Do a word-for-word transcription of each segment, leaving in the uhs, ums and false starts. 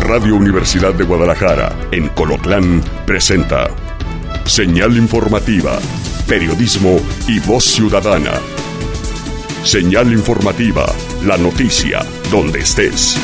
Radio Universidad de Guadalajara, en Colotlán, presenta Señal Informativa, periodismo y voz ciudadana. Señal Informativa, la noticia, donde estés.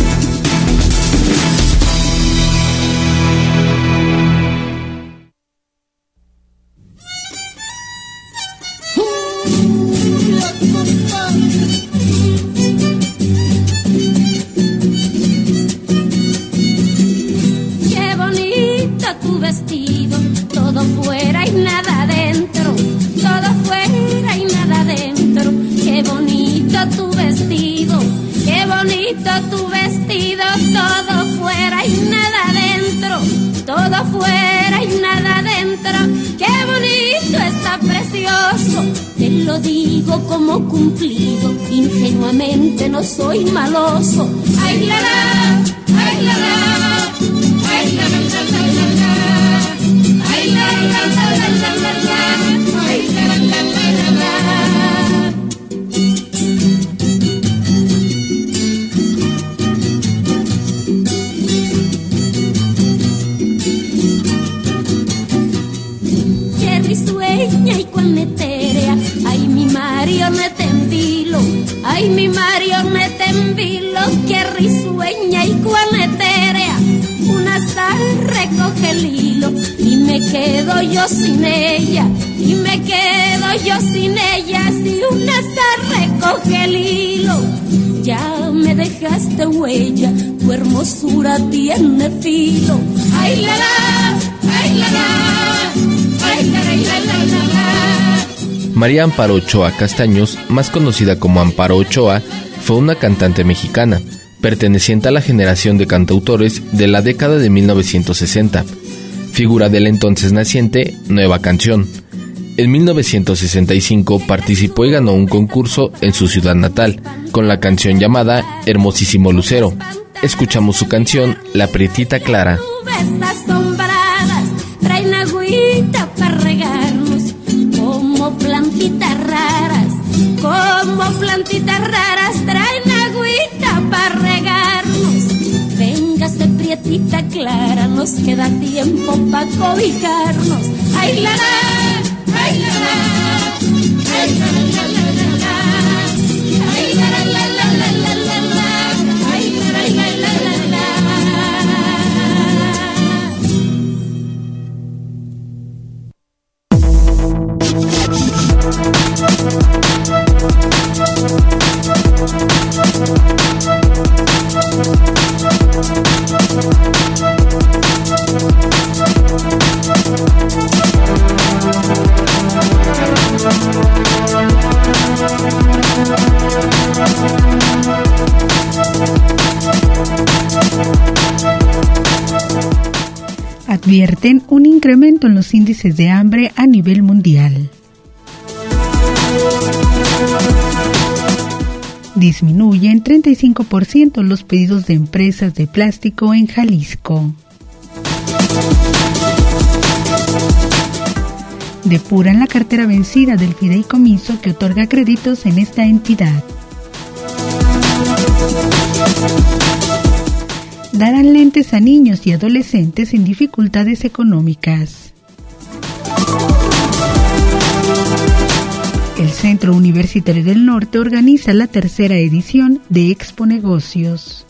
Como cumplido, ingenuamente no soy maloso. Ay la la, ay la la, ay la la la la la la, ay la la la la la la la, ay la la la la la la. Qué risueña y cuán etérea, ay mi marioneta en vilo, ay mi marioneta en vilo, qué risueña y cuán etérea. Una azar recoge el hilo y me quedo yo sin ella, y me quedo yo sin ella. Si una azar recoge el hilo, ya me dejaste huella, tu hermosura tiene filo. Ay la la, ay la la, ay la la la la la la. María Amparo Ochoa Castaños, más conocida como Amparo Ochoa, fue una cantante mexicana, perteneciente a la generación de cantautores de la década de mil novecientos sesenta, figura del entonces naciente Nueva Canción. En mil novecientos sesenta y cinco participó y ganó un concurso en su ciudad natal, con la canción llamada Hermosísimo Lucero. Escuchamos su canción La Prietita Clara. Traen agüita para regarnos, como plantitas raras, como plantitas raras, traen agüita para regarnos. Véngase prietita clara, nos queda tiempo pa' cobijarnos. Ay la la, ay la la, ay la la la la la la, ay la la la la la la la la, ay la la la la la la. Advierten un incremento en los índices de hambre a nivel mundial. Disminuyen treinta y cinco por ciento los pedidos de empresas de plástico en Jalisco. Depuran la cartera vencida del fideicomiso que otorga créditos en esta entidad. Darán lentes a niños y adolescentes en dificultades económicas. El Centro Universitario del Norte organiza la tercera edición de Expo Negocios.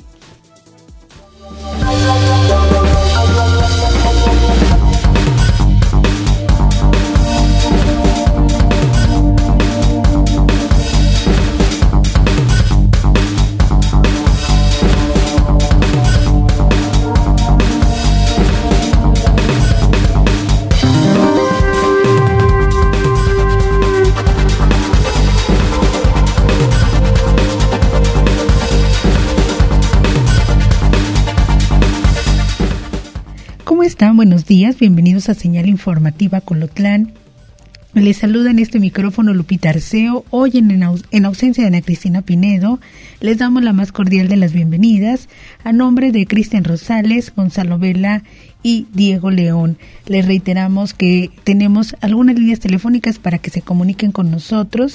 ¿Cómo están? Buenos días, bienvenidos a Señal Informativa Colotlán. Les saluda en este micrófono Lupita Arceo. Hoy en, en ausencia de Ana Cristina Pinedo, les damos la más cordial de las bienvenidas a nombre de Cristian Rosales, Gonzalo Vela y Diego León. Les reiteramos que tenemos algunas líneas telefónicas para que se comuniquen con nosotros.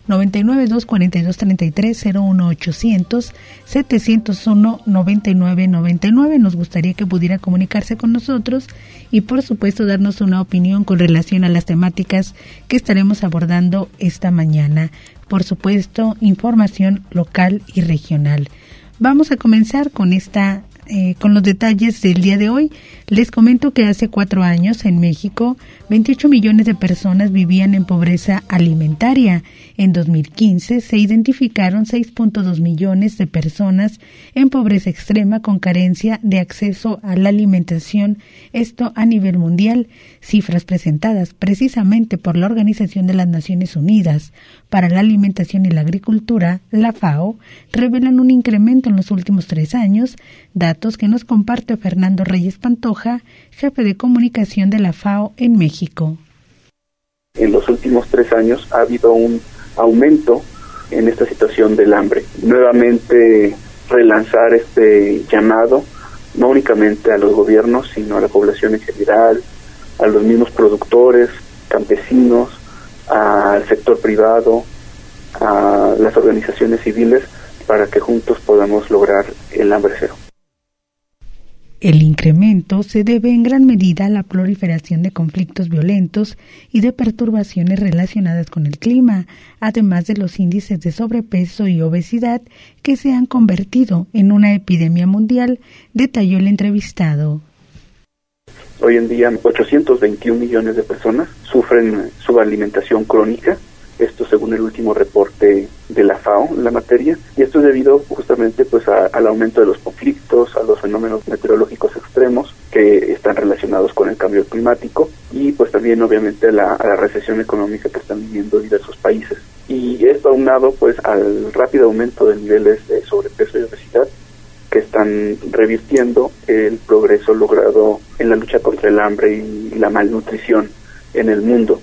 noventa y nueve, dos cuarenta y dos, treinta y tres, cero uno ochocientos, setecientos uno, noventa y nueve, noventa y nueve. Nos gustaría que pudiera comunicarse con nosotros y por supuesto darnos una opinión con relación a las temáticas que estaremos abordando esta mañana. Por supuesto, información local y regional. Vamos a comenzar con esta Eh, con los detalles del día de hoy. Les comento que hace cuatro años en México, veintiocho millones de personas vivían en pobreza alimentaria. En dos mil quince se identificaron seis punto dos millones de personas en pobreza extrema con carencia de acceso a la alimentación, esto a nivel mundial. Cifras presentadas precisamente por la Organización de las Naciones Unidas para la Alimentación y la Agricultura, la FAO, revelan un incremento en los últimos tres años, datos que nos comparte Fernando Reyes Pantoja, jefe de comunicación de la FAO en México. En los últimos tres años ha habido un aumento en esta situación del hambre. Nuevamente relanzar este llamado, no únicamente a los gobiernos, sino a la población en general, a los mismos productores, campesinos, al sector privado, a las organizaciones civiles, para que juntos podamos lograr el hambre cero. El incremento se debe en gran medida a la proliferación de conflictos violentos y de perturbaciones relacionadas con el clima, además de los índices de sobrepeso y obesidad que se han convertido en una epidemia mundial, detalló el entrevistado. Hoy en día, ochocientos veintiún millones de personas sufren subalimentación crónica, esto según el último reporte de la FAO en la materia, y esto es debido justamente pues a, al aumento de los conflictos, a los fenómenos meteorológicos extremos que están relacionados con el cambio climático y pues también obviamente a la, a la recesión económica que están viviendo diversos países. Y esto aunado pues al rápido aumento de niveles de sobrepeso y obesidad que están revirtiendo el progreso logrado en la lucha contra el hambre y la malnutrición en el mundo.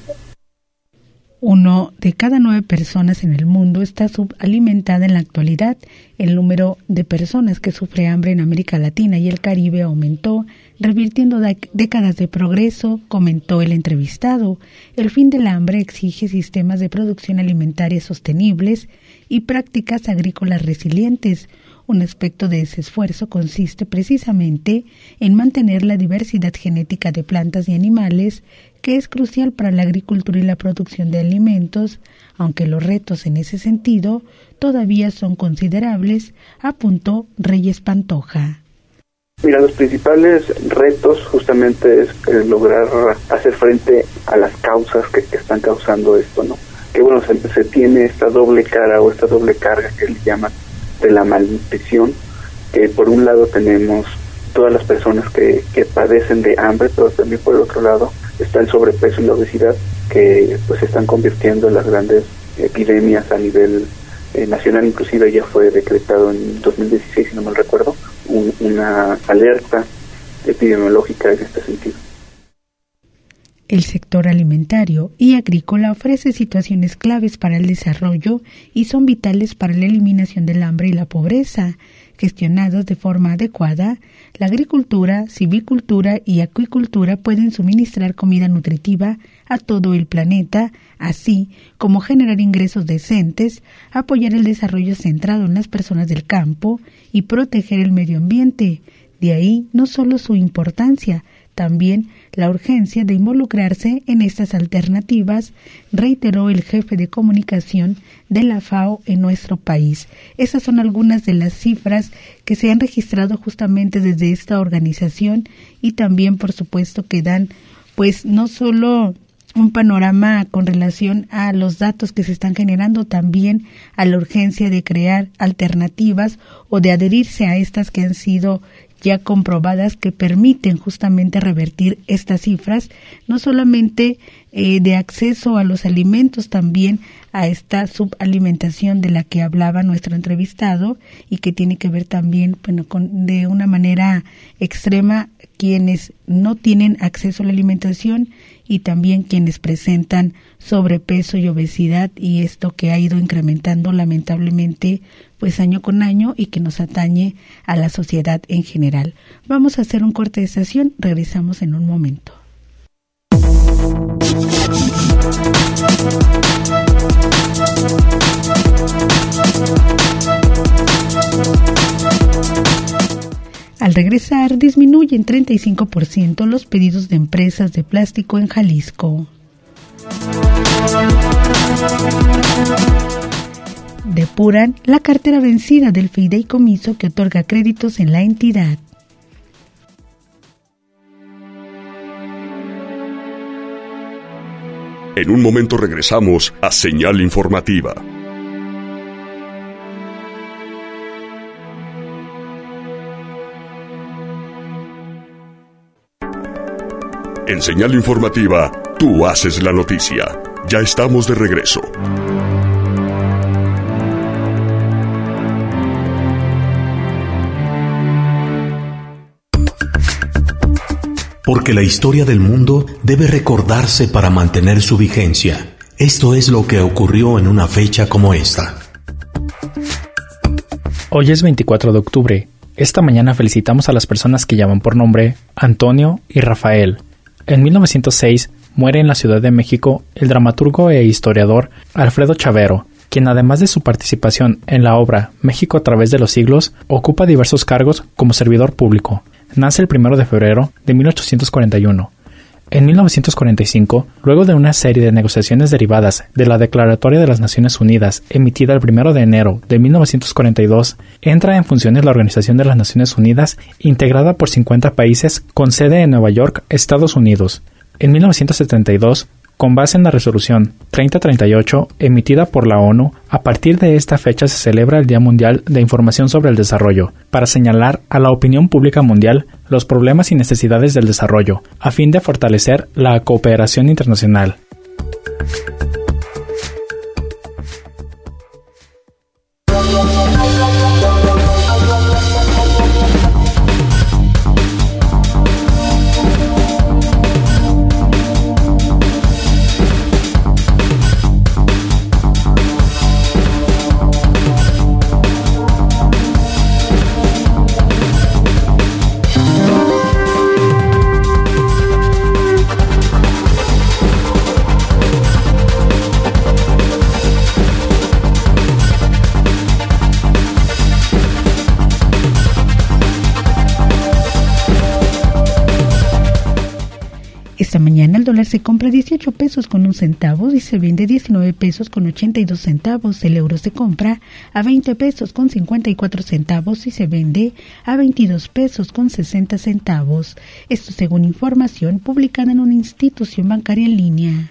Uno de cada nueve personas en el mundo está subalimentada en la actualidad. El número de personas que sufre hambre en América Latina y el Caribe aumentó, revirtiendo décadas de progreso, comentó el entrevistado. El fin del hambre exige sistemas de producción alimentaria sostenibles y prácticas agrícolas resilientes. Un aspecto de ese esfuerzo consiste precisamente en mantener la diversidad genética de plantas y animales, que es crucial para la agricultura y la producción de alimentos, aunque los retos en ese sentido todavía son considerables, apuntó Reyes Pantoja. Mira, los principales retos justamente es eh, lograr hacer frente a las causas que, que están causando esto, ¿no? Que bueno, se, se tiene esta doble cara o esta doble carga que le llaman de la malnutrición, que por un lado tenemos todas las personas que, que padecen de hambre, pero también por el otro lado está el sobrepeso y la obesidad, que pues se están convirtiendo en las grandes epidemias a nivel eh, nacional. Inclusive ya fue decretado en dos mil dieciséis, si no mal recuerdo, un, una alerta epidemiológica en este sentido. El sector alimentario y agrícola ofrece situaciones claves para el desarrollo y son vitales para la eliminación del hambre y la pobreza. Gestionados de forma adecuada, la agricultura, silvicultura y acuicultura pueden suministrar comida nutritiva a todo el planeta, así como generar ingresos decentes, apoyar el desarrollo centrado en las personas del campo y proteger el medio ambiente. De ahí no solo su importancia, también la urgencia de involucrarse en estas alternativas, reiteró el jefe de comunicación de la FAO en nuestro país. Esas son algunas de las cifras que se han registrado justamente desde esta organización y también, por supuesto, que dan, pues, no solo un panorama con relación a los datos que se están generando, también a la urgencia de crear alternativas o de adherirse a estas que han sido ya comprobadas, que permiten justamente revertir estas cifras, no solamente eh, de acceso a los alimentos, también a esta subalimentación de la que hablaba nuestro entrevistado y que tiene que ver también, bueno, con, de una manera extrema, quienes no tienen acceso a la alimentación y también quienes presentan sobrepeso y obesidad, y esto que ha ido incrementando lamentablemente pues año con año y que nos atañe a la sociedad en general. Vamos a hacer un corte de estación, regresamos en un momento. Thank you. Al regresar, disminuyen treinta y cinco por ciento los pedidos de empresas de plástico en Jalisco. Depuran la cartera vencida del fideicomiso que otorga créditos en la entidad. En un momento regresamos a Señal Informativa. En Señal Informativa, tú haces la noticia. Ya estamos de regreso. Porque la historia del mundo debe recordarse para mantener su vigencia. Esto es lo que ocurrió en una fecha como esta. Hoy es veinticuatro de octubre. Esta mañana felicitamos a las personas que llaman por nombre Antonio y Rafael. En mil novecientos seis muere en la Ciudad de México el dramaturgo e historiador Alfredo Chavero, quien además de su participación en la obra México a través de los siglos, ocupa diversos cargos como servidor público. Nace el primero de febrero de mil ochocientos cuarenta y uno. En mil novecientos cuarenta y cinco, luego de una serie de negociaciones derivadas de la Declaratoria de las Naciones Unidas, emitida el primero de enero de mil novecientos cuarenta y dos, entra en funciones la Organización de las Naciones Unidas, integrada por cincuenta países con sede en Nueva York, Estados Unidos. En mil novecientos setenta y dos, con base en la resolución treinta treinta y ocho emitida por la ONU, a partir de esta fecha se celebra el Día Mundial de Información sobre el Desarrollo, para señalar a la opinión pública mundial los problemas y necesidades del desarrollo, a fin de fortalecer la cooperación internacional. Esta mañana el dólar se compra dieciocho pesos con un centavo y se vende diecinueve pesos con ochenta y dos centavos. El euro se compra a veinte pesos con cincuenta y cuatro centavos y se vende a veintidós pesos con sesenta centavos. Esto según información publicada en una institución bancaria en línea.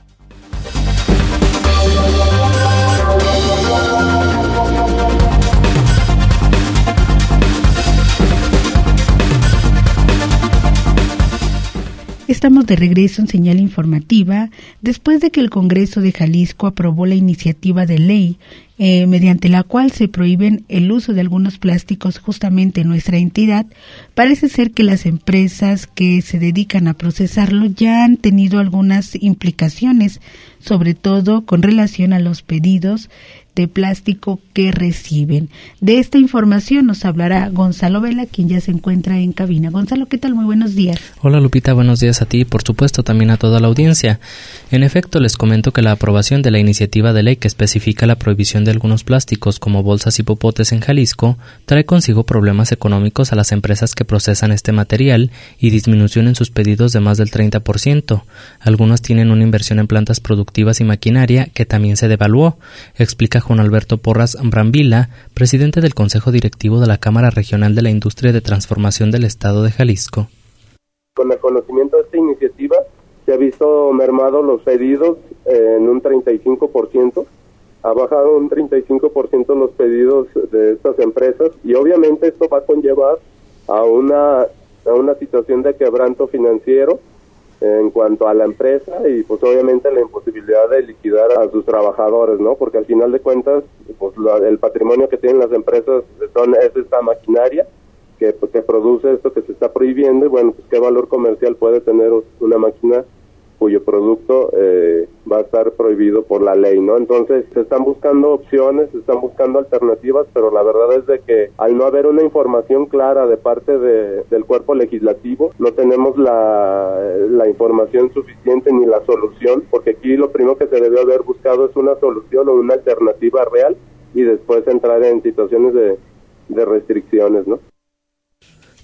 Estamos de regreso en Señal Informativa después de que el Congreso de Jalisco aprobó la iniciativa de ley eh, mediante la cual se prohíben el uso de algunos plásticos justamente en nuestra entidad. Parece ser que las empresas que se dedican a procesarlo ya han tenido algunas implicaciones, sobre todo con relación a los pedidos de plástico que reciben. De esta información nos hablará Gonzalo Vela, quien ya se encuentra en cabina. Gonzalo, ¿qué tal? Muy buenos días. Hola Lupita, buenos días a ti y por supuesto también a toda la audiencia. En efecto, les comento que la aprobación de la iniciativa de ley que especifica la prohibición de algunos plásticos como bolsas y popotes en Jalisco trae consigo problemas económicos a las empresas que procesan este material y disminución en sus pedidos de más del treinta por ciento. Algunas tienen una inversión en plantas productivas y maquinaria que también se devaluó, explica Juan Alberto Porras Brambila, presidente del Consejo Directivo de la Cámara Regional de la Industria de Transformación del Estado de Jalisco. Con el conocimiento de esta iniciativa se ha visto mermado los pedidos en un treinta y cinco por ciento, ha bajado un treinta y cinco por ciento los pedidos de estas empresas y obviamente esto va a conllevar a una, a una situación de quebranto financiero en cuanto a la empresa y pues obviamente la imposibilidad de liquidar a sus trabajadores, ¿no? Porque al final de cuentas pues la, el patrimonio que tienen las empresas son, es esta maquinaria que, que produce esto que se está prohibiendo y bueno, pues qué valor comercial puede tener una máquina cuyo producto eh, va a estar prohibido por la ley, ¿no? Entonces se están buscando opciones, se están buscando alternativas, pero la verdad es de que al no haber una información clara de parte de, del cuerpo legislativo, no tenemos la, la información suficiente ni la solución, porque aquí lo primero que se debió haber buscado es una solución o una alternativa real y después entrar en situaciones de, de restricciones, ¿no?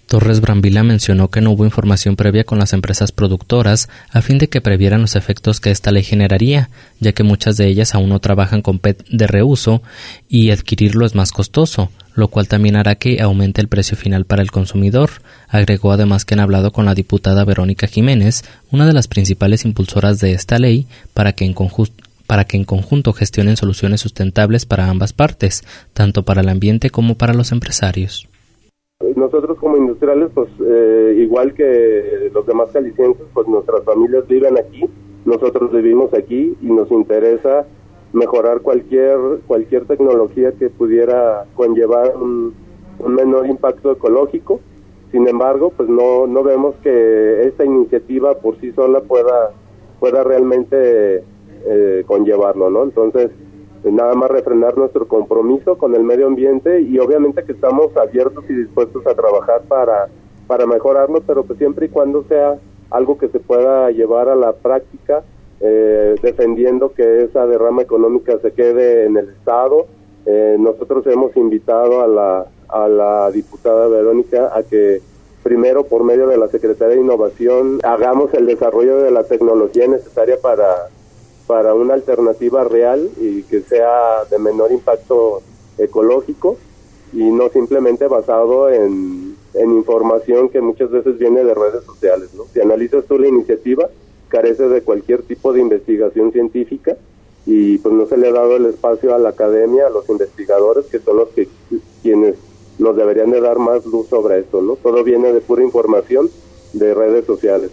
Torres Brambila mencionó que no hubo información previa con las empresas productoras a fin de que previeran los efectos que esta ley generaría, ya que muchas de ellas aún no trabajan con P E T de reuso y adquirirlo es más costoso, lo cual también hará que aumente el precio final para el consumidor. Agregó además que han hablado con la diputada Verónica Jiménez, una de las principales impulsoras de esta ley, para que en conjunto para que en conjunto gestionen soluciones sustentables para ambas partes, tanto para el ambiente como para los empresarios. Nosotros como industriales, pues eh, igual que los demás jaliscienses, pues nuestras familias viven aquí, nosotros vivimos aquí y nos interesa mejorar cualquier cualquier tecnología que pudiera conllevar un, un menor impacto ecológico. Sin embargo, pues no no vemos que esta iniciativa por sí sola pueda pueda realmente eh, conllevarlo, ¿no? Entonces, nada más refrendar nuestro compromiso con el medio ambiente y obviamente que estamos abiertos y dispuestos a trabajar para para mejorarlo, pero pues siempre y cuando sea algo que se pueda llevar a la práctica, eh, defendiendo que esa derrama económica se quede en el Estado. Eh, nosotros hemos invitado a la a la diputada Verónica a que primero por medio de la Secretaría de Innovación hagamos el desarrollo de la tecnología necesaria para para una alternativa real y que sea de menor impacto ecológico y no simplemente basado en, en información que muchas veces viene de redes sociales, ¿no? Si analizas tú la iniciativa, carece de cualquier tipo de investigación científica y pues no se le ha dado el espacio a la academia, a los investigadores, que son los que quienes nos deberían de dar más luz sobre esto, ¿no? Todo viene de pura información de redes sociales.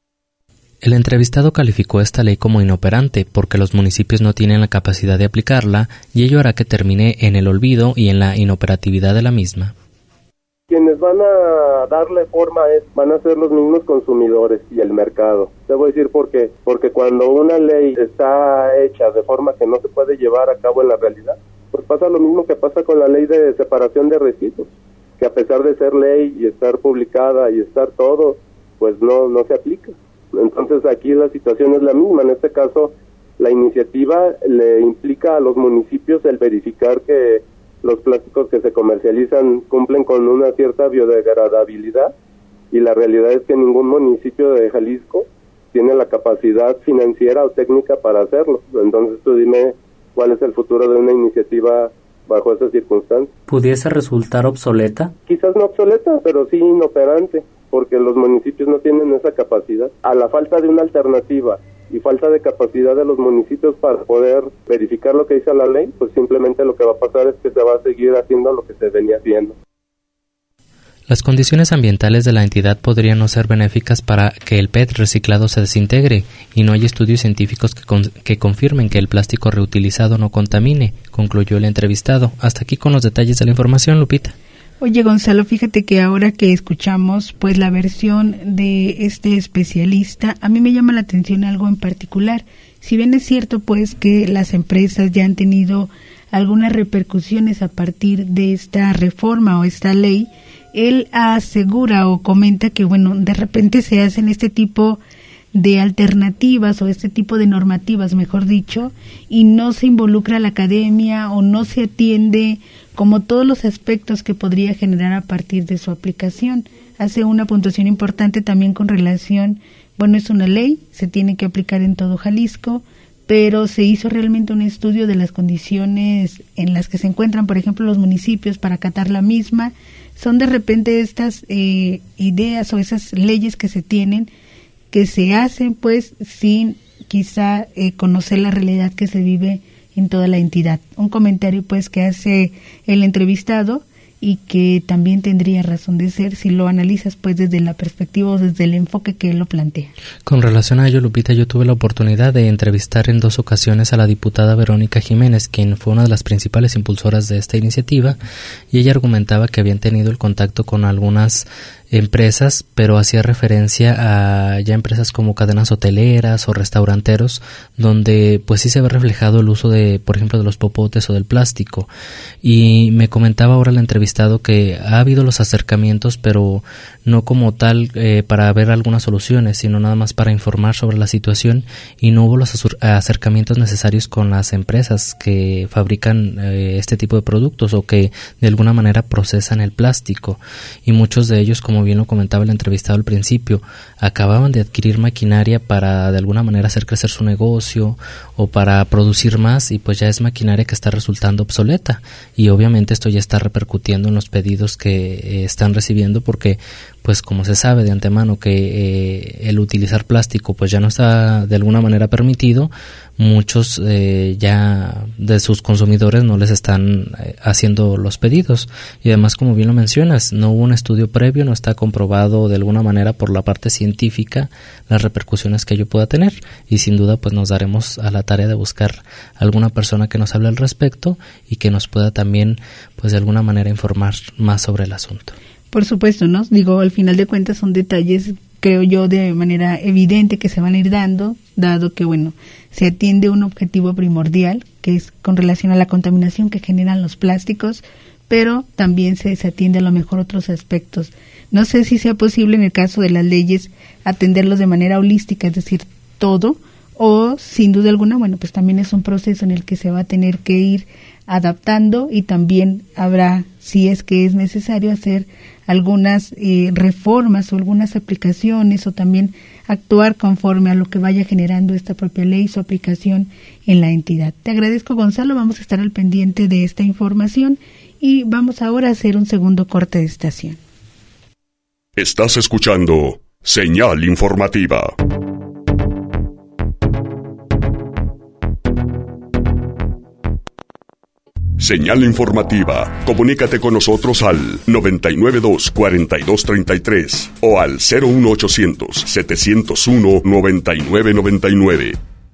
El entrevistado calificó esta ley como inoperante porque los municipios no tienen la capacidad de aplicarla y ello hará que termine en el olvido y en la inoperatividad de la misma. Quienes van a darle forma a esto van a ser los mismos consumidores y el mercado. Te voy a decir por qué. Porque cuando una ley está hecha de forma que no se puede llevar a cabo en la realidad, pues pasa lo mismo que pasa con la ley de separación de residuos, que a pesar de ser ley y estar publicada y estar todo, pues no, no se aplica. Entonces aquí la situación es la misma. En este caso, la iniciativa le implica a los municipios el verificar que los plásticos que se comercializan cumplen con una cierta biodegradabilidad y la realidad es que ningún municipio de Jalisco tiene la capacidad financiera o técnica para hacerlo. Entonces tú dime cuál es el futuro de una iniciativa bajo esas circunstancias. ¿Pudiese resultar obsoleta? Quizás no obsoleta, pero sí inoperante, porque los municipios no tienen esa capacidad. A la falta de una alternativa y falta de capacidad de los municipios para poder verificar lo que dice la ley, pues simplemente lo que va a pasar es que se va a seguir haciendo lo que se venía haciendo. Las condiciones ambientales de la entidad podrían no ser benéficas para que el P E T reciclado se desintegre y no hay estudios científicos que, con, que confirmen que el plástico reutilizado no contamine, concluyó el entrevistado. Hasta aquí con los detalles de la información, Lupita. Oye, Gonzalo, fíjate que ahora que escuchamos pues la versión de este especialista, a mí me llama la atención algo en particular. Si bien es cierto pues que las empresas ya han tenido algunas repercusiones a partir de esta reforma o esta ley, él asegura o comenta que bueno, de repente se hacen este tipo de alternativas o este tipo de normativas, mejor dicho, y no se involucra la academia o no se atiende como todos los aspectos que podría generar a partir de su aplicación. Hace una puntuación importante también con relación, bueno, es una ley, se tiene que aplicar en todo Jalisco, pero se hizo realmente un estudio de las condiciones en las que se encuentran, por ejemplo, los municipios para acatar la misma. Son de repente estas eh, ideas o esas leyes que se tienen, que se hacen pues sin quizá eh, conocer la realidad que se vive en toda la entidad. Un comentario pues que hace el entrevistado y que también tendría razón de ser si lo analizas pues desde la perspectiva o desde el enfoque que él lo plantea. Con relación a ello, Lupita, yo tuve la oportunidad de entrevistar en dos ocasiones a la diputada Verónica Jiménez, quien fue una de las principales impulsoras de esta iniciativa, y ella argumentaba que habían tenido el contacto con algunas empresas, pero hacía referencia a ya empresas como cadenas hoteleras o restauranteros, donde pues sí se ve reflejado el uso de, por ejemplo, de los popotes o del plástico. Y me comentaba ahora el entrevistado que ha habido los acercamientos, pero no como tal eh, para ver algunas soluciones, sino nada más para informar sobre la situación, y no hubo los acercamientos necesarios con las empresas que fabrican eh, este tipo de productos o que de alguna manera procesan el plástico, y muchos de ellos, como como bien lo comentaba el entrevistado al principio, acababan de adquirir maquinaria para de alguna manera hacer crecer su negocio o para producir más, y pues ya es maquinaria que está resultando obsoleta, y obviamente esto ya está repercutiendo en los pedidos que eh, están recibiendo, porque pues como se sabe de antemano que eh, el utilizar plástico pues ya no está de alguna manera permitido, muchos eh, ya de sus consumidores no les están eh, haciendo los pedidos. Y además, como bien lo mencionas, no hubo un estudio previo, no está comprobado de alguna manera por la parte científica las repercusiones que ello pueda tener, y sin duda pues nos daremos a la tarea de buscar alguna persona que nos hable al respecto y que nos pueda también pues de alguna manera informar más sobre el asunto. Por supuesto, ¿no? Digo, al final de cuentas son detalles, creo yo, de manera evidente que se van a ir dando, dado que, bueno, se atiende un objetivo primordial, que es con relación a la contaminación que generan los plásticos, pero también se desatiende a lo mejor otros aspectos. No sé si sea posible en el caso de las leyes atenderlos de manera holística, es decir, todo, o sin duda alguna, bueno, pues también es un proceso en el que se va a tener que ir adaptando, y también habrá, si es que es necesario, hacer algunas eh, reformas o algunas aplicaciones, o también actuar conforme a lo que vaya generando esta propia ley y su aplicación en la entidad. Te agradezco, Gonzalo, vamos a estar al pendiente de esta información y vamos ahora a hacer un segundo corte de estación. Estás escuchando Señal Informativa. Señal Informativa. Comunícate con nosotros al noventa y nueve dos, cuarenta y dos treinta y tres o al cero uno ochocientos, setecientos uno, noventa y nueve noventa y nueve.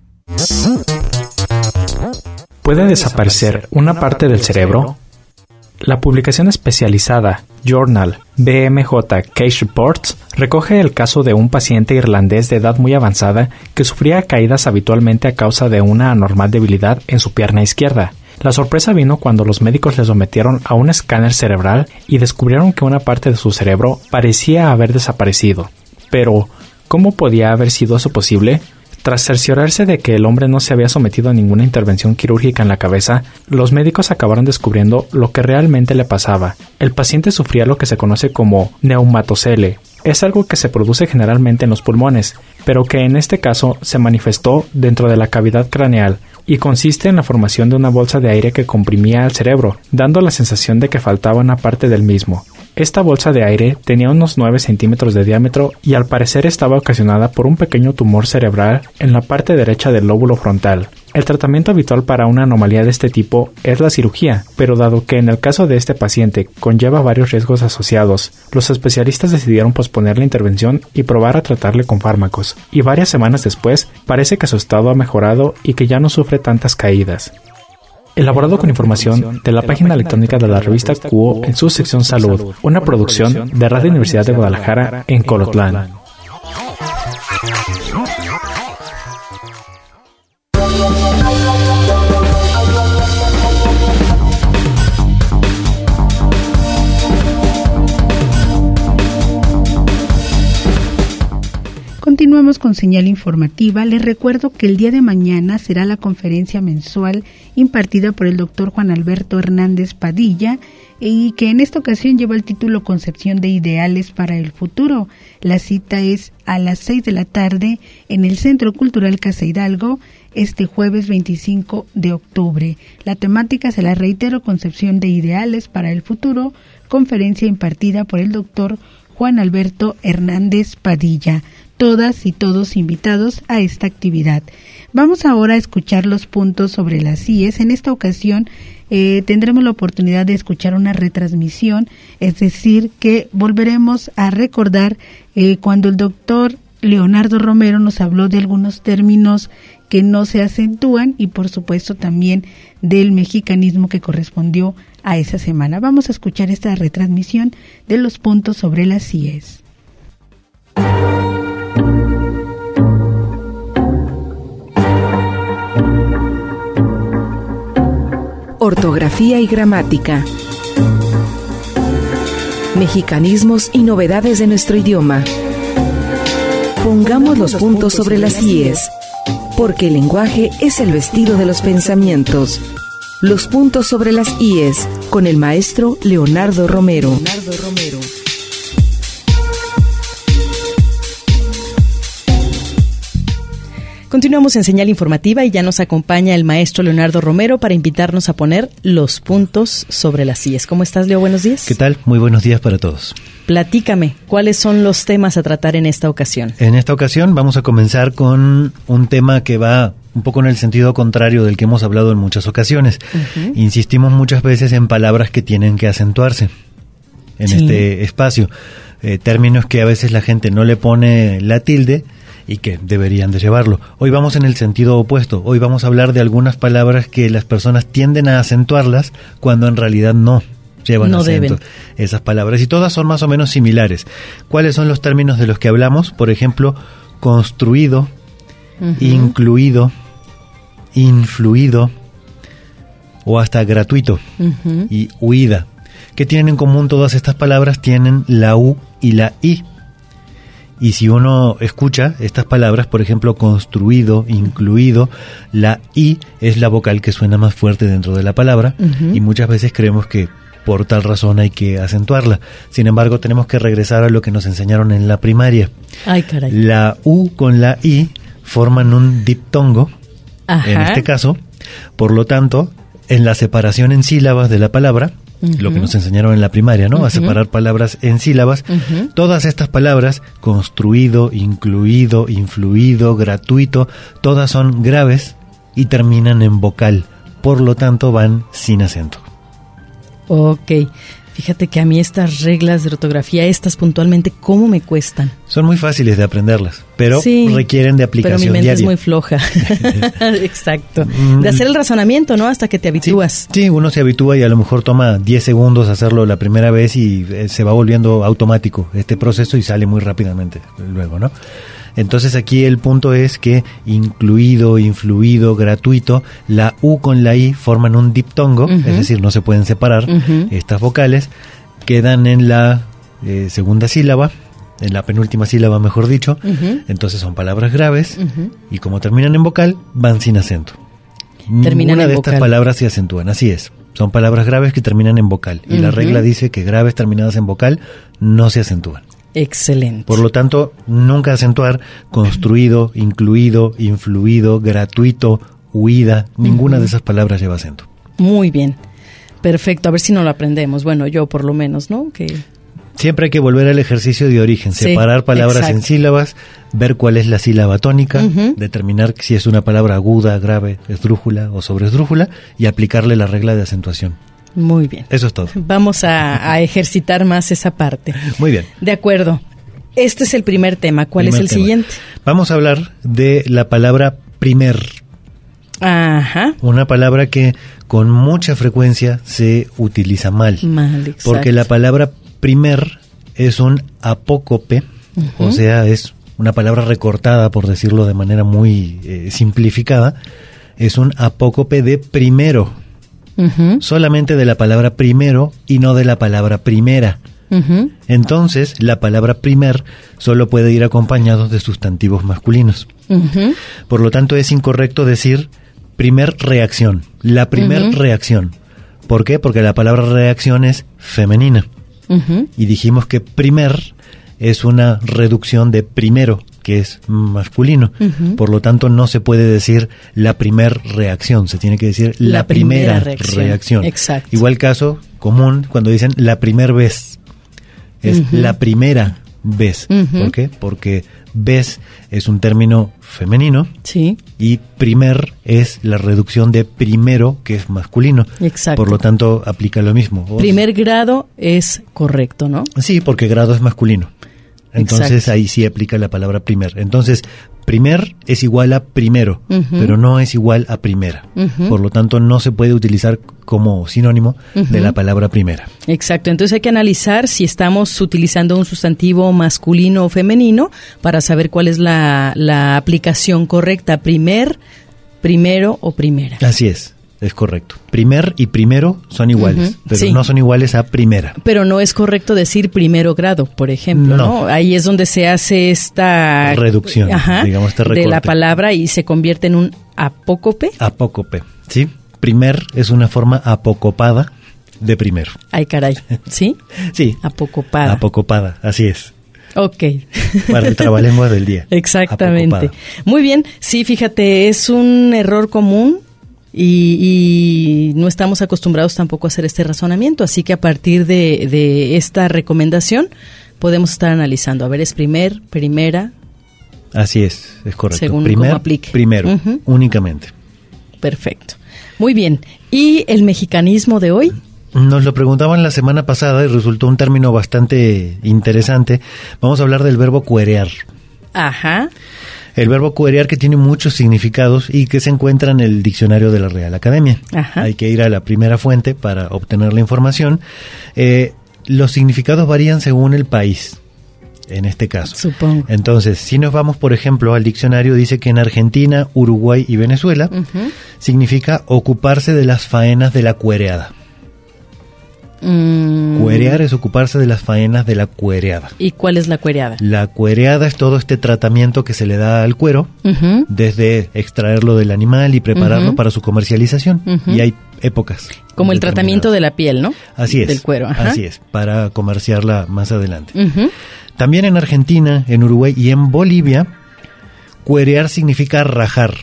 ¿Puede desaparecer una parte del cerebro? La publicación especializada Journal B M J Case Reports recoge el caso de un paciente irlandés de edad muy avanzada que sufría caídas habitualmente a causa de una anormal debilidad en su pierna izquierda. La sorpresa vino cuando los médicos le sometieron a un escáner cerebral y descubrieron que una parte de su cerebro parecía haber desaparecido. Pero, ¿cómo podía haber sido eso posible? Tras cerciorarse de que el hombre no se había sometido a ninguna intervención quirúrgica en la cabeza, los médicos acabaron descubriendo lo que realmente le pasaba. El paciente sufría lo que se conoce como neumatocele. Es algo que se produce generalmente en los pulmones, pero que en este caso se manifestó dentro de la cavidad craneal y consiste en la formación de una bolsa de aire que comprimía el cerebro, dando la sensación de que faltaba una parte del mismo. Esta bolsa de aire tenía unos nueve centímetros de diámetro y al parecer estaba ocasionada por un pequeño tumor cerebral en la parte derecha del lóbulo frontal. El tratamiento habitual para una anomalía de este tipo es la cirugía, pero dado que en el caso de este paciente conlleva varios riesgos asociados, los especialistas decidieron posponer la intervención y probar a tratarle con fármacos, y varias semanas después parece que su estado ha mejorado y que ya no sufre tantas caídas. Elaborado con información de la página electrónica de la revista Cuo en su sección Salud, una producción de Radio Universidad de Guadalajara en Colotlán. Continuamos con señal informativa. Les recuerdo que el día de mañana será la conferencia mensual impartida por el doctor Juan Alberto Hernández Padilla y que en esta ocasión lleva el título Concepción de Ideales para el Futuro. La cita es a las seis de la tarde en el Centro Cultural Casa Hidalgo este jueves veinticinco de octubre. La temática, se la reitero, Concepción de Ideales para el Futuro, conferencia impartida por el doctor Juan Alberto Hernández Padilla. Todas y todos invitados a esta actividad. Vamos ahora a escuchar los puntos sobre las I E S. En esta ocasión eh, tendremos la oportunidad de escuchar una retransmisión, es decir, que volveremos a recordar eh, cuando el doctor Leonardo Romero nos habló de algunos términos que no se acentúan y por supuesto también del mexicanismo que correspondió a esa semana. Vamos a escuchar esta retransmisión de los puntos sobre las I E S. Ortografía y gramática. Mexicanismos y novedades de nuestro idioma. Pongamos los puntos sobre las I E S, porque el lenguaje es el vestido de los pensamientos. Los puntos sobre las I E S, con el maestro Leonardo Romero. Continuamos en Señal Informativa y ya nos acompaña el maestro Leonardo Romero para invitarnos a poner los puntos sobre las íes. ¿Cómo estás, Leo? Buenos días. ¿Qué tal? Muy buenos días para todos. Platícame, ¿cuáles son los temas a tratar en esta ocasión? En esta ocasión vamos a comenzar con un tema que va un poco en el sentido contrario del que hemos hablado en muchas ocasiones. Uh-huh. Insistimos muchas veces en palabras que tienen que acentuarse en sí. este espacio. Eh, términos que a veces la gente no le pone la tilde y que deberían de llevarlo. Hoy vamos en el sentido opuesto. Hoy vamos a hablar de algunas palabras que las personas tienden a acentuarlas cuando en realidad no llevan no acento deben. Esas palabras. Y todas son más o menos similares. ¿Cuáles son los términos de los que hablamos? Por ejemplo, construido, uh-huh. incluido, influido o hasta gratuito uh-huh. y huida. ¿Qué tienen en común todas estas palabras? Tienen la U y la I. Y si uno escucha estas palabras, por ejemplo, construido, incluido, la I es la vocal que suena más fuerte dentro de la palabra uh-huh. y muchas veces creemos que por tal razón hay que acentuarla. Sin embargo, tenemos que regresar a lo que nos enseñaron en la primaria. Ay, caray. La U con la I forman un diptongo, Ajá. en este caso. Por lo tanto, en la separación en sílabas de la palabra, uh-huh. lo que nos enseñaron en la primaria, ¿no? Uh-huh. A separar palabras en sílabas. Uh-huh. Todas estas palabras, construido, incluido, influido, gratuito, todas son graves y terminan en vocal. Por lo tanto, van sin acento. Ok. Fíjate que a mí estas reglas de ortografía, estas puntualmente, ¿cómo me cuestan? Son muy fáciles de aprenderlas, pero sí, requieren de aplicación diaria. Pero mi mente diaria. Es muy floja. Exacto. De hacer el razonamiento, ¿no? Hasta que te habitúas. Sí, sí, uno se habitúa y a lo mejor toma diez segundos hacerlo la primera vez y se va volviendo automático este proceso y sale muy rápidamente luego, ¿no? Entonces aquí el punto es que incluido, influido, gratuito, la U con la I forman un diptongo, uh-huh. es decir, no se pueden separar uh-huh. estas vocales, quedan en la eh, segunda sílaba, en la penúltima sílaba mejor dicho, uh-huh. entonces son palabras graves uh-huh. y como terminan en vocal, van sin acento. Terminan Ninguna en de vocal. Estas palabras se acentúan, así es. Son palabras graves que terminan en vocal y uh-huh. la regla dice que graves terminadas en vocal no se acentúan. Excelente. Por lo tanto, nunca acentuar construido, incluido, influido, gratuito, huida. Ninguna uh-huh. de esas palabras lleva acento. Muy bien. Perfecto. A ver si no lo aprendemos. Bueno, yo por lo menos, ¿no? Que siempre hay que volver al ejercicio de origen. Sí, separar palabras exacto. en sílabas, ver cuál es la sílaba tónica, uh-huh. determinar si es una palabra aguda, grave, esdrújula o sobreesdrújula y aplicarle la regla de acentuación. Muy bien. Eso es todo. Vamos a, a ejercitar más esa parte. Muy bien. De acuerdo. Este es el primer tema. ¿Cuál primer es el tema. Siguiente? Vamos a hablar de la palabra primer. Ajá. Una palabra que con mucha frecuencia se utiliza mal. Mal, exacto. Porque la palabra primer es un apócope, uh-huh. o sea, es una palabra recortada, por decirlo de manera muy eh, simplificada. Es un apócope de primero. Uh-huh. Solamente de la palabra primero y no de la palabra primera. Uh-huh. Entonces, la palabra primer solo puede ir acompañado de sustantivos masculinos. Uh-huh. Por lo tanto, es incorrecto decir primer reacción, la primer uh-huh. reacción. ¿Por qué? Porque la palabra reacción es femenina. Uh-huh. Y dijimos que primer es una reducción de primero, que es masculino. Uh-huh. Por lo tanto, no se puede decir la primer reacción, se tiene que decir la, la primera, primera reacción. reacción. Exacto. Igual caso común cuando dicen la primer vez, es uh-huh. la primera vez. Uh-huh. ¿Por qué? Porque vez es un término femenino sí. y primer es la reducción de primero, que es masculino. Exacto. Por lo tanto, aplica lo mismo. O primer grado es correcto, ¿no? Sí, porque grado es masculino. Entonces exacto. ahí sí aplica la palabra primer. Entonces, primer es igual a primero, uh-huh. pero no es igual a primera. Uh-huh. Por lo tanto, no se puede utilizar como sinónimo uh-huh. de la palabra primera. Exacto. Entonces hay que analizar si estamos utilizando un sustantivo masculino o femenino para saber cuál es la, la aplicación correcta. Primer, primero o primera. Así es. Es correcto. Primer y primero son iguales, uh-huh, pero sí. no son iguales a primera. Pero no es correcto decir primero grado, por ejemplo, ¿no? ¿no? Ahí es donde se hace esta reducción, ajá, digamos, este recorte de la palabra y se convierte en un apócope. Apócope, sí. Primer es una forma apocopada de primero. Ay, caray. ¿Sí? Sí. Apocopada. Apocopada, así es. Ok. Para el trabalengua del día. Exactamente. Muy bien. Sí, fíjate, es un error común y, y no estamos acostumbrados tampoco a hacer este razonamiento, así que a partir de, de esta recomendación podemos estar analizando. A ver, es primer, primera. Así es, es correcto. Según primer, cómo aplique. Primero, uh-huh. únicamente. Perfecto. Muy bien. ¿Y el mexicanismo de hoy? Nos lo preguntaban la semana pasada y resultó un término bastante interesante. Vamos a hablar del verbo cuerear. Ajá. El verbo cuerear, que tiene muchos significados y que se encuentra en el diccionario de la Real Academia. Ajá. Hay que ir a la primera fuente para obtener la información. Eh, los significados varían según el país, en este caso. Supongo. Entonces, si nos vamos, por ejemplo, al diccionario, dice que en Argentina, Uruguay y Venezuela, uh-huh. significa ocuparse de las faenas de la cuereada. Mm. Cuerear es ocuparse de las faenas de la cuereada. ¿Y cuál es la cuereada? La cuereada es todo este tratamiento que se le da al cuero, uh-huh. desde extraerlo del animal y prepararlo uh-huh. para su comercialización. Uh-huh. Y hay épocas. Como el tratamiento de la piel, ¿no? Así es. Del cuero. Ajá. Así es, para comerciarla más adelante. Uh-huh. También en Argentina, en Uruguay y en Bolivia, cuerear significa rajar.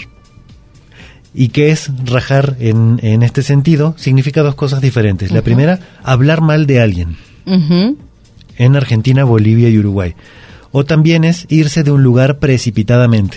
¿Y qué es rajar en, en este sentido? Significa dos cosas diferentes. Uh-huh. La primera, hablar mal de alguien. Uh-huh. En Argentina, Bolivia y Uruguay. O también es irse de un lugar precipitadamente.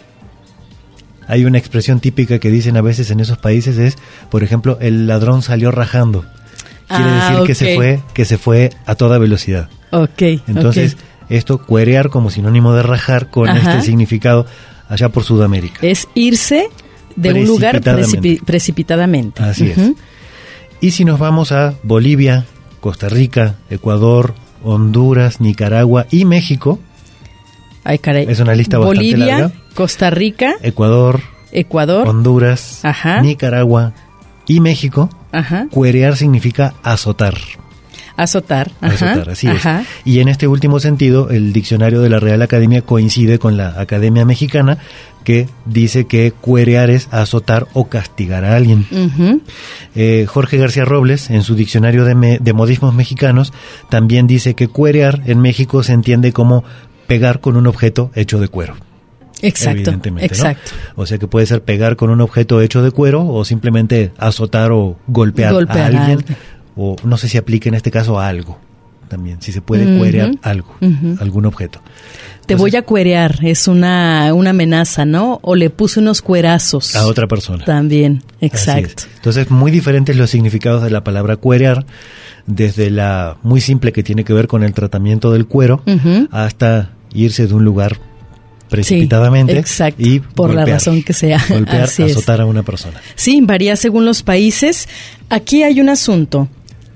Hay una expresión típica que dicen a veces en esos países, es, por ejemplo, el ladrón salió rajando. Quiere ah, decir okay. que se fue, que se fue a toda velocidad. Okay, Entonces, okay. esto, cuerear como sinónimo de rajar, con Ajá. este significado allá por Sudamérica. Es irse de un lugar precipi- precipitadamente. Así uh-huh. es. Y si nos vamos a Bolivia, Costa Rica, Ecuador, Honduras, Nicaragua y México. Ay, caray. Es una lista bastante Bolivia, larga. Costa Rica, Ecuador, Ecuador, Honduras, Ajá. Nicaragua y México. Ajá. Cuerear significa azotar. Azotar. Ajá. Azotar, así Ajá. es. Y en este último sentido, el diccionario de la Real Academia coincide con la Academia Mexicana, que dice que cuerear es azotar o castigar a alguien. Uh-huh. Eh, Jorge García Robles, en su diccionario de, me, de modismos mexicanos, también dice que cuerear en México se entiende como pegar con un objeto hecho de cuero. Exacto, Evidentemente, exacto. ¿no? O sea que puede ser pegar con un objeto hecho de cuero o simplemente azotar o golpear, golpear a alguien. A alguien. O no sé si aplica en este caso a algo también, si se puede uh-huh. cuerear algo, uh-huh. algún objeto. Te Entonces, voy a cuerear, es una, una amenaza, ¿no? O le puse unos cuerazos. A otra persona. También, exacto. Entonces, muy diferentes los significados de la palabra cuerear, desde la muy simple que tiene que ver con el tratamiento del cuero, uh-huh. hasta irse de un lugar precipitadamente. Sí, exacto, y por golpear, la razón que sea. Golpear, Así azotar es. a una persona. Sí, varía según los países. Aquí hay un asunto.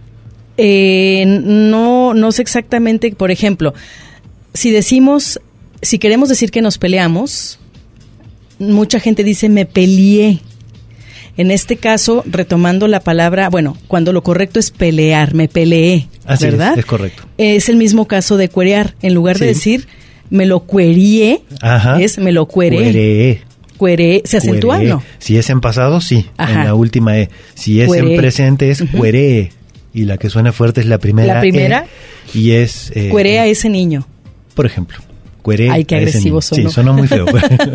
Eh, no, no sé exactamente, por ejemplo, si decimos, si queremos decir que nos peleamos, mucha gente dice me peleé. En este caso, retomando la palabra, bueno, cuando lo correcto es pelear, me peleé, Así ¿verdad? Es, es correcto. Es el mismo caso de cuerear. En lugar sí. de decir me lo cuerié, Ajá. es me lo cueré. Cueré. Cueré, ¿se acentúa o no? Si es en pasado, sí, Ajá. en la última E. Si es Cueré. En presente, es uh-huh. cueré. Y la que suena fuerte es la primera. La primera. E, y es... Eh, cueré a ese niño. Por ejemplo. Cueré Ay, qué a ese agresivo niño. sonó. Sí, sonó muy feo.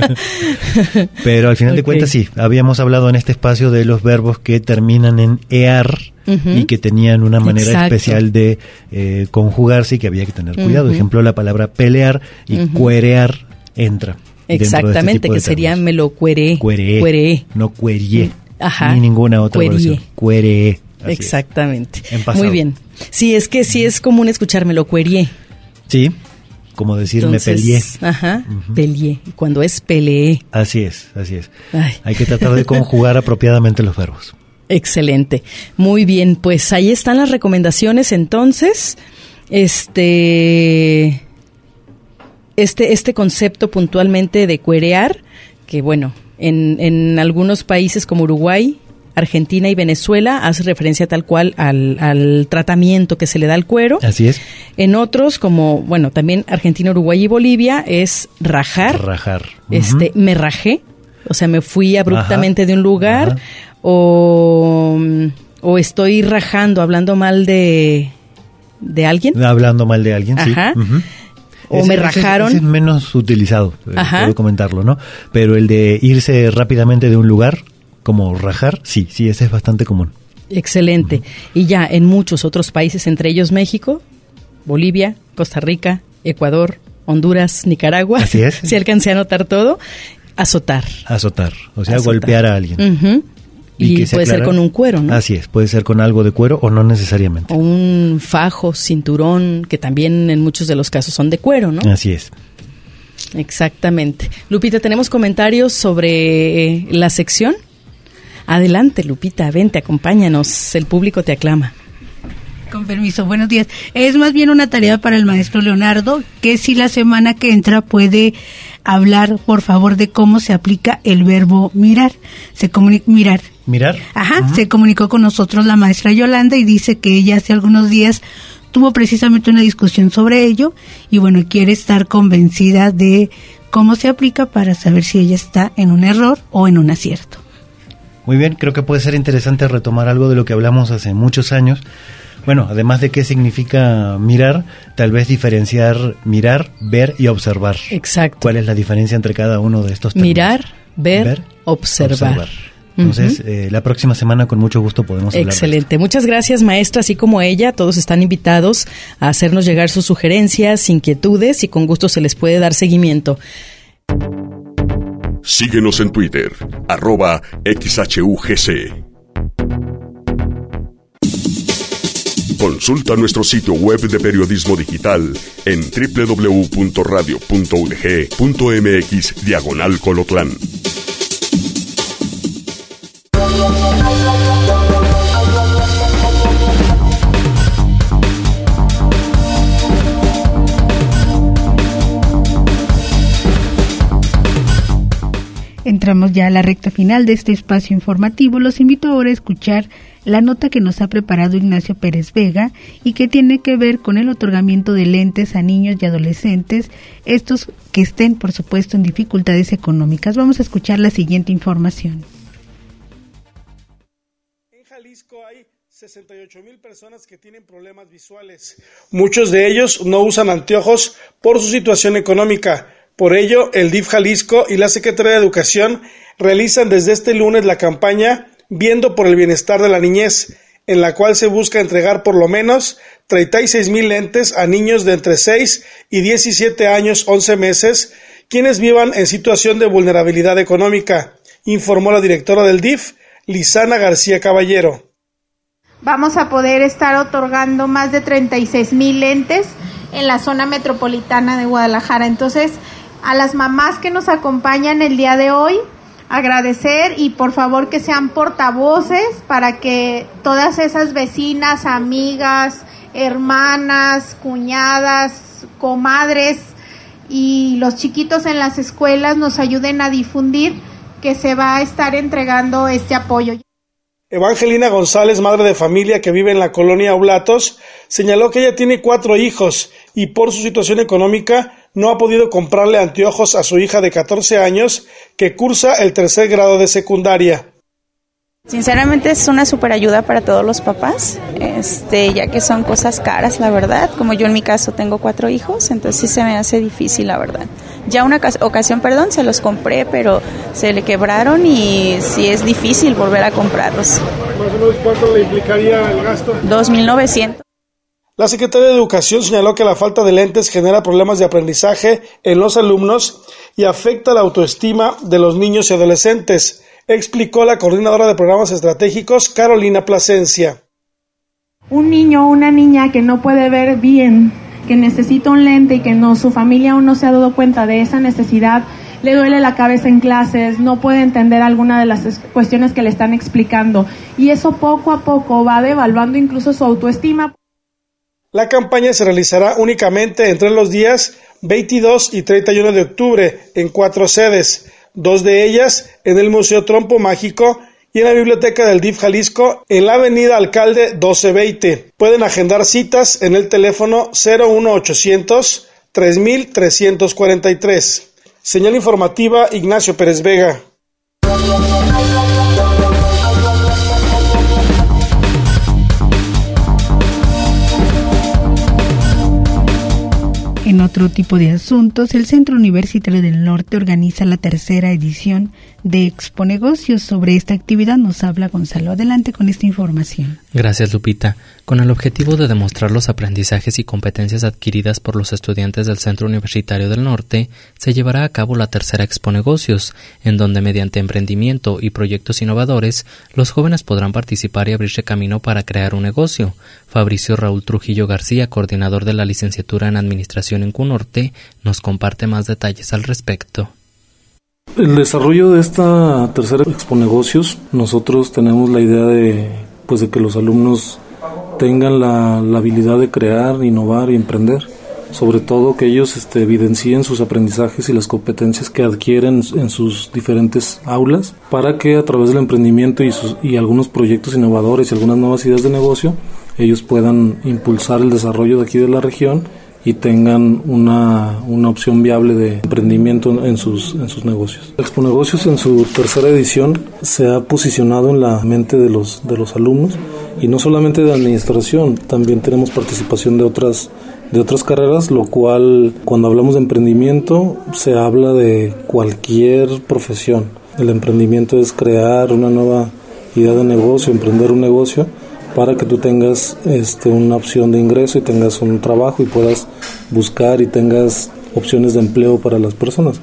Pero al final okay. de cuentas, sí. Habíamos hablado en este espacio de los verbos que terminan en ear uh-huh. y que tenían una manera Exacto. especial de eh, conjugarse y que había que tener cuidado. Uh-huh. Ejemplo, la palabra pelear y uh-huh. cuerear entra. Exactamente, de que este sería me lo cueré. Cueré. Cueré. No cuerié. Ajá. Ni ninguna otra Cuerié. versión. Cueré. Así Exactamente. Es. Muy bien. Sí, es que sí es común escuchar me lo cuerié. Sí, como decir Entonces, me peleé. Ajá, uh-huh. peleé. Cuando es peleé. Así es, así es. Ay. Hay que tratar de conjugar apropiadamente los verbos. Excelente. Muy bien, pues ahí están las recomendaciones entonces. Este... Este, este concepto puntualmente de cuerear, que bueno, en, en algunos países como Uruguay, Argentina y Venezuela hace referencia tal cual al, al tratamiento que se le da al cuero. Así es. En otros, como, bueno, también Argentina, Uruguay y Bolivia, es rajar. Rajar. Este, uh-huh. me rajé, o sea, me fui abruptamente Ajá. de un lugar, Ajá. o, o estoy rajando, hablando mal de, de alguien. Hablando mal de alguien, Ajá. sí. Uh-huh. o ese, me ese, rajaron. Ese es menos utilizado, eh, Ajá. puedo comentarlo, ¿no? Pero el de irse rápidamente de un lugar, como rajar, sí, sí, ese es bastante común. Excelente. Uh-huh. Y ya en muchos otros países, entre ellos México, Bolivia, Costa Rica, Ecuador, Honduras, Nicaragua. Así es. Si alcancé a anotar todo, azotar. Azotar, o sea, azotar. golpear a alguien. Uh-huh. Y, y puede aclara, ser con un cuero, ¿no? Así es, puede ser con algo de cuero o no necesariamente. O un fajo, cinturón, que también en muchos de los casos son de cuero, ¿no? Así es. Exactamente. Lupita, ¿tenemos comentarios sobre la sección? Adelante, Lupita, vente, acompáñanos, el público te aclama. Con permiso, buenos días. Es más bien una tarea para el maestro Leonardo, que si la semana que entra puede hablar, por favor, de cómo se aplica el verbo mirar. Se comunica, mirar. ¿Mirar? Ajá, uh-huh. Se comunicó con nosotros la maestra Yolanda y dice que ella hace algunos días tuvo precisamente una discusión sobre ello y bueno, quiere estar convencida de cómo se aplica para saber si ella está en un error o en un acierto. Muy bien, creo que puede ser interesante retomar algo de lo que hablamos hace muchos años. Bueno, además de qué significa mirar, tal vez diferenciar mirar, ver y observar. Exacto. ¿Cuál es la diferencia entre cada uno de estos términos? Mirar, ver, ver observar. observar. Entonces, uh-huh. eh, la próxima semana con mucho gusto podemos hablar. Excelente. Muchas gracias, maestra. Así como ella, todos están invitados a hacernos llegar sus sugerencias, inquietudes y con gusto se les puede dar seguimiento. Síguenos en Twitter, arroba X H U G C. Consulta nuestro sitio web de periodismo digital en doble u doble u doble u punto radio punto u n g punto m x diagonal Colotlán. Entramos ya a la recta final de este espacio informativo. Los invito ahora a escuchar la nota que nos ha preparado Ignacio Pérez Vega y que tiene que ver con el otorgamiento de lentes a niños y adolescentes, estos que estén, por supuesto, en dificultades económicas. Vamos a escuchar la siguiente información. En Jalisco hay sesenta y ocho mil personas que tienen problemas visuales. Muchos de ellos no usan anteojos por su situación económica. Por ello, el D I F Jalisco y la Secretaría de Educación realizan desde este lunes la campaña Viendo por el Bienestar de la Niñez, en la cual se busca entregar por lo menos treinta y seis mil lentes a niños de entre seis y diecisiete años, once meses, quienes vivan en situación de vulnerabilidad económica, informó la directora del D I F, Lisana García Caballero. Vamos a poder estar otorgando más de treinta y seis mil lentes en la zona metropolitana de Guadalajara. Entonces, a las mamás que nos acompañan el día de hoy, agradecer y por favor que sean portavoces para que todas esas vecinas, amigas, hermanas, cuñadas, comadres y los chiquitos en las escuelas nos ayuden a difundir que se va a estar entregando este apoyo. Evangelina González, madre de familia que vive en la colonia Oblatos, señaló que ella tiene cuatro hijos y por su situación económica no ha podido comprarle anteojos a su hija de catorce años que cursa el tercer grado de secundaria. Sinceramente es una super ayuda para todos los papás, este, ya que son cosas caras, la verdad. Como yo en mi caso tengo cuatro hijos, entonces sí se me hace difícil, la verdad. Ya una ocasión, perdón, se los compré, pero se le quebraron y sí es difícil volver a comprarlos. ¿Más o menos cuánto le implicaría el gasto? dos mil novecientos. La Secretaría de Educación señaló que la falta de lentes genera problemas de aprendizaje en los alumnos y afecta la autoestima de los niños y adolescentes, explicó la coordinadora de programas estratégicos, Carolina Plasencia. Un niño o una niña que no puede ver bien, que necesita un lente y que no, su familia aún no se ha dado cuenta de esa necesidad, le duele la cabeza en clases, no puede entender alguna de las cuestiones que le están explicando y eso poco a poco va devaluando incluso su autoestima. La campaña se realizará únicamente entre los días veintidós y treinta y uno de octubre en cuatro sedes, dos de ellas en el Museo Trompo Mágico y en la Biblioteca del D I F Jalisco en la Avenida Alcalde doce veinte. Pueden agendar citas en el teléfono cero uno ochocientos tres mil trescientos cuarenta y tres. Señal informativa Ignacio Pérez Vega. En otro tipo de asuntos, el Centro Universitario del Norte organiza la tercera edición de Expo Negocios. Sobre esta actividad nos habla Gonzalo. Adelante con esta información. Gracias, Lupita. Con el objetivo de demostrar los aprendizajes y competencias adquiridas por los estudiantes del Centro Universitario del Norte, se llevará a cabo la tercera Expo Negocios, en donde mediante emprendimiento y proyectos innovadores, los jóvenes podrán participar y abrirse camino para crear un negocio. Fabricio Raúl Trujillo García, coordinador de la licenciatura en Administración en CUNORTE, nos comparte más detalles al respecto. El desarrollo de esta tercera Expo Negocios, nosotros tenemos la idea de, pues, de que los alumnos tengan la, la habilidad de crear, innovar y emprender. Sobre todo que ellos este, evidencien sus aprendizajes y las competencias que adquieren en sus diferentes aulas, para que a través del emprendimiento y, sus, y algunos proyectos innovadores y algunas nuevas ideas de negocio, ellos puedan impulsar el desarrollo de aquí de la región y tengan una, una opción viable de emprendimiento en sus, en sus negocios. Expo Negocios en su tercera edición se ha posicionado en la mente de los, de los alumnos, y no solamente de administración, también tenemos participación de otras, de otras carreras, lo cual cuando hablamos de emprendimiento se habla de cualquier profesión. El emprendimiento es crear una nueva idea de negocio, emprender un negocio, para que tú tengas este, una opción de ingreso y tengas un trabajo y puedas buscar y tengas opciones de empleo para las personas.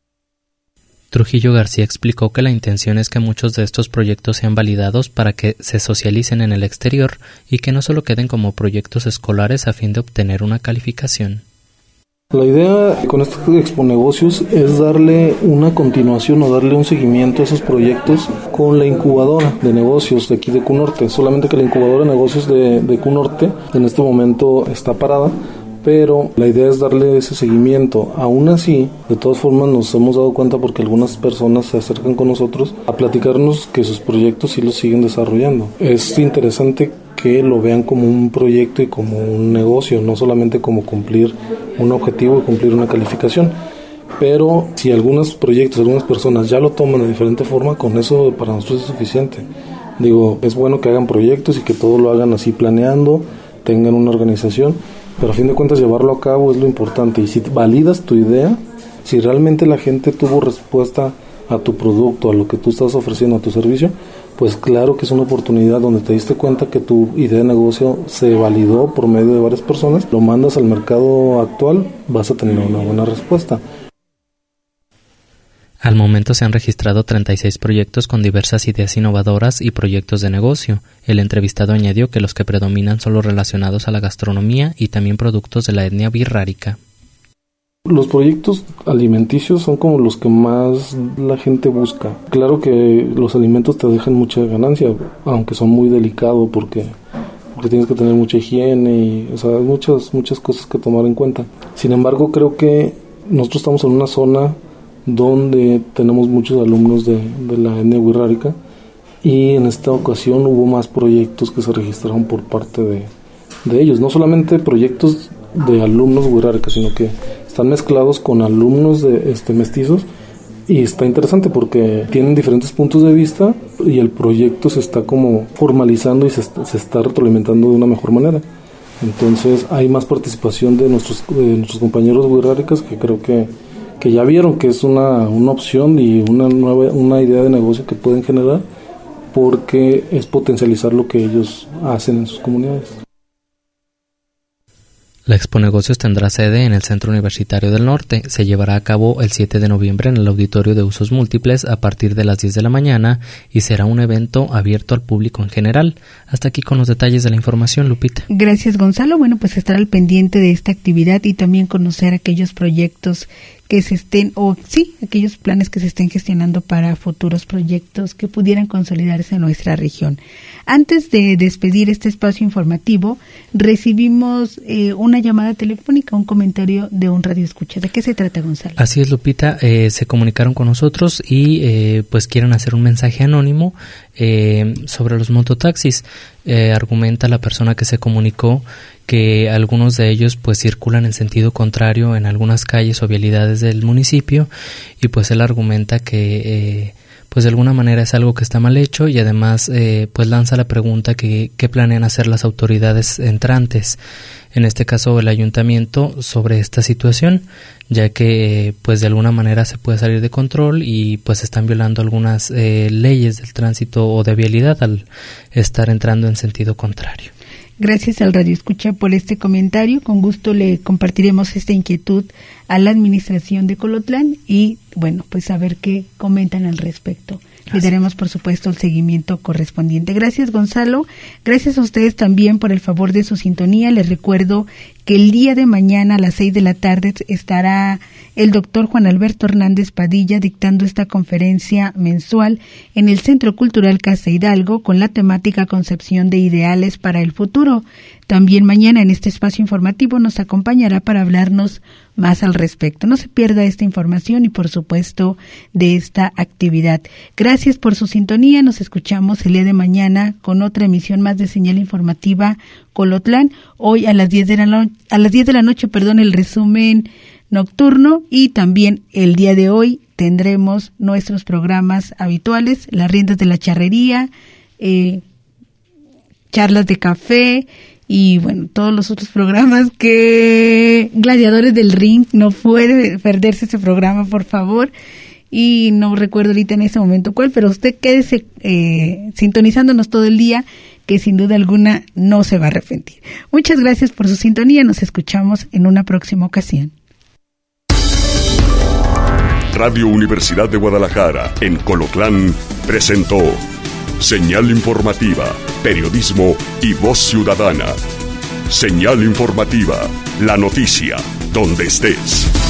Trujillo García explicó que la intención es que muchos de estos proyectos sean validados para que se socialicen en el exterior y que no solo queden como proyectos escolares a fin de obtener una calificación. La idea con este Expo Negocios es darle una continuación o darle un seguimiento a esos proyectos con la incubadora de negocios de aquí de CUNORTE. Solamente que la incubadora de negocios de, de CUNORTE en este momento está parada, pero la idea es darle ese seguimiento. Aún así, de todas formas nos hemos dado cuenta porque algunas personas se acercan con nosotros a platicarnos que sus proyectos sí los siguen desarrollando. Es interesante que lo vean como un proyecto y como un negocio, no solamente como cumplir un objetivo y cumplir una calificación. Pero si algunos proyectos, algunas personas ya lo toman de diferente forma, con eso para nosotros es suficiente. Digo, es bueno que hagan proyectos y que todo lo hagan así planeando, tengan una organización, pero a fin de cuentas llevarlo a cabo es lo importante. Y si validas tu idea, si realmente la gente tuvo respuesta a tu producto, a lo que tú estás ofreciendo, a tu servicio, pues claro que es una oportunidad donde te diste cuenta que tu idea de negocio se validó por medio de varias personas, lo mandas al mercado actual, vas a tener una buena respuesta. Al momento se han registrado treinta y seis proyectos con diversas ideas innovadoras y proyectos de negocio. El entrevistado añadió que los que predominan son los relacionados a la gastronomía y también productos de la etnia birrárica. Los proyectos alimenticios son como los que más la gente busca. Claro que los alimentos te dejan mucha ganancia, aunque son muy delicados porque, porque tienes que tener mucha higiene y, o sea, hay muchas, muchas cosas que tomar en cuenta. Sin embargo, creo que nosotros estamos en una zona donde tenemos muchos alumnos de, de la etnia birrárica, y en esta ocasión hubo más proyectos que se registraron por parte de, de ellos. No solamente proyectos de alumnos birráricas, sino que están mezclados con alumnos de este mestizos, y está interesante porque tienen diferentes puntos de vista y el proyecto se está como formalizando y se está, se está retroalimentando de una mejor manera. Entonces hay más participación de nuestros, de nuestros compañeros birráricas, que creo que, que ya vieron que es una, una opción y una nueva una idea de negocio que pueden generar, porque es potencializar lo que ellos hacen en sus comunidades. La Expo Negocios tendrá sede en el Centro Universitario del Norte. Se llevará a cabo el siete de noviembre en el Auditorio de Usos Múltiples a partir de las diez de la mañana y será un evento abierto al público en general. Hasta aquí con los detalles de la información, Lupita. Gracias, Gonzalo. Bueno, pues estar al pendiente de esta actividad y también conocer aquellos proyectos que se estén, o sí, aquellos planes que se estén gestionando para futuros proyectos que pudieran consolidarse en nuestra región. Antes de despedir este espacio informativo, recibimos eh, una llamada telefónica, un comentario de un radioescucha. ¿De qué se trata, Gonzalo? Así es, Lupita. Eh, se comunicaron con nosotros y eh, pues quieren hacer un mensaje anónimo eh, sobre los mototaxis. Eh, argumenta la persona que se comunicó que algunos de ellos pues circulan en sentido contrario en algunas calles o vialidades del municipio, y pues él argumenta que eh, pues de alguna manera es algo que está mal hecho y además eh, pues lanza la pregunta que qué planean hacer las autoridades entrantes, en este caso el ayuntamiento, sobre esta situación, ya que pues de alguna manera se puede salir de control y pues están violando algunas eh, leyes del tránsito o de vialidad al estar entrando en sentido contrario. Gracias al Radio Escucha por este comentario. Con gusto le compartiremos esta inquietud a la administración de Colotlán y, bueno, pues a ver qué comentan al respecto. Le daremos, por supuesto, el seguimiento correspondiente. Gracias, Gonzalo. Gracias a ustedes también por el favor de su sintonía. Les recuerdo que el día de mañana a las seis de la tarde estará el doctor Juan Alberto Hernández Padilla dictando esta conferencia mensual en el Centro Cultural Casa Hidalgo con la temática Concepción de Ideales para el Futuro. También mañana en este espacio informativo nos acompañará para hablarnos más al respecto. No se pierda esta información y, por supuesto, de esta actividad. Gracias por su sintonía. Nos escuchamos el día de mañana con otra emisión más de Señal Informativa Colotlán. Hoy a las diez de la no- a las diez de la noche, perdón, el resumen nocturno, y también el día de hoy tendremos nuestros programas habituales, Las Riendas de la Charrería, eh, Charlas de Café, y bueno, todos los otros programas que Gladiadores del Ring, no puede perderse ese programa, por favor. Y no recuerdo ahorita en este momento cuál, pero usted quédese eh, sintonizándonos todo el día, que sin duda alguna no se va a arrepentir. Muchas gracias por su sintonía, nos escuchamos en una próxima ocasión. Radio Universidad de Guadalajara, en Colotlán, presentó Señal Informativa, Periodismo y Voz Ciudadana. Señal Informativa, la noticia, donde estés.